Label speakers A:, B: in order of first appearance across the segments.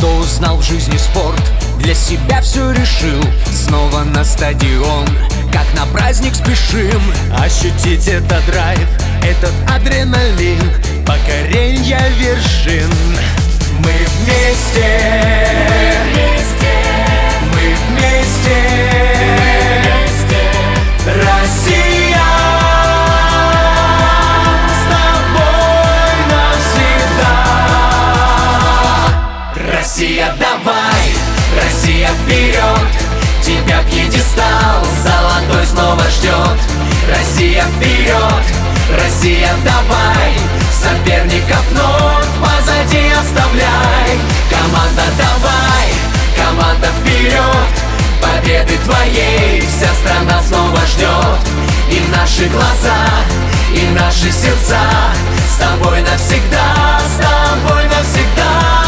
A: Кто узнал в жизни спорт, для себя все решил. Снова на стадион, как на праздник спешим. Ощутить этот драйв, этот адреналин, покоренья вершин. Мы вместе, мы вместе, Россия, с тобой навсегда. Россия, давай, Россия, вперед, тебя пьедестал золотой снова ждет. Россия, вперед, Россия, давай, соперников вновь позади оставляй. Команда, давай, команда, вперед, победы твоей вся страна снова ждет. И наши глаза, и наши сердца с тобой навсегда, с тобой навсегда.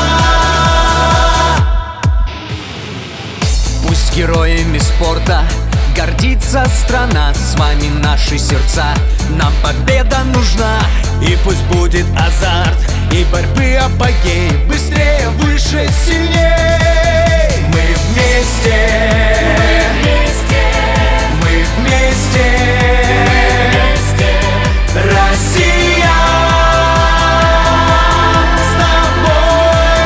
A: Пусть героями спорта гордится страна, с вами наши сердца, нам победа нужна. И пусть будет азарт и борьбы апогей, быстрее, выше, сильней. Мы вместе, мы вместе, Россия, с тобой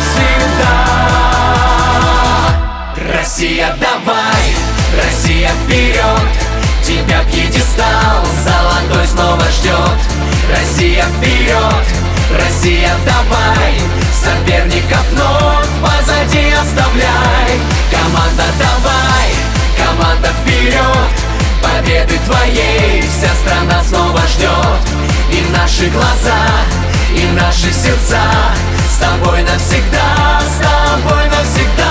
A: навсегда. Россия, давай, Россия, вперед, тебя пьедестал золотой снова ждет. Россия, вперед, Россия, давай, соперников вновь позади оставляй. Команда, давай, команда, вперед, победы твоей вся страна снова ждет. И наши глаза, и наши сердца с тобой навсегда, с тобой навсегда.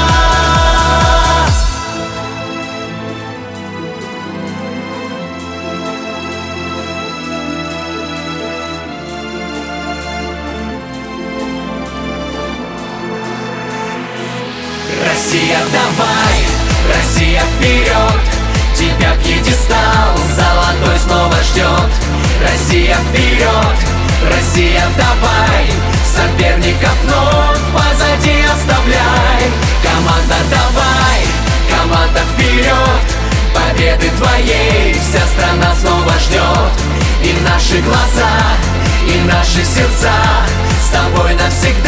A: Россия, давай, Россия, вперед, тебя пьедестал золотой снова ждет. Россия, вперед, Россия, давай, соперников вновь позади оставляй. Команда, давай, команда, вперед, победы твоей вся страна снова ждет. И наши глаза, и наши сердца с тобой навсегда.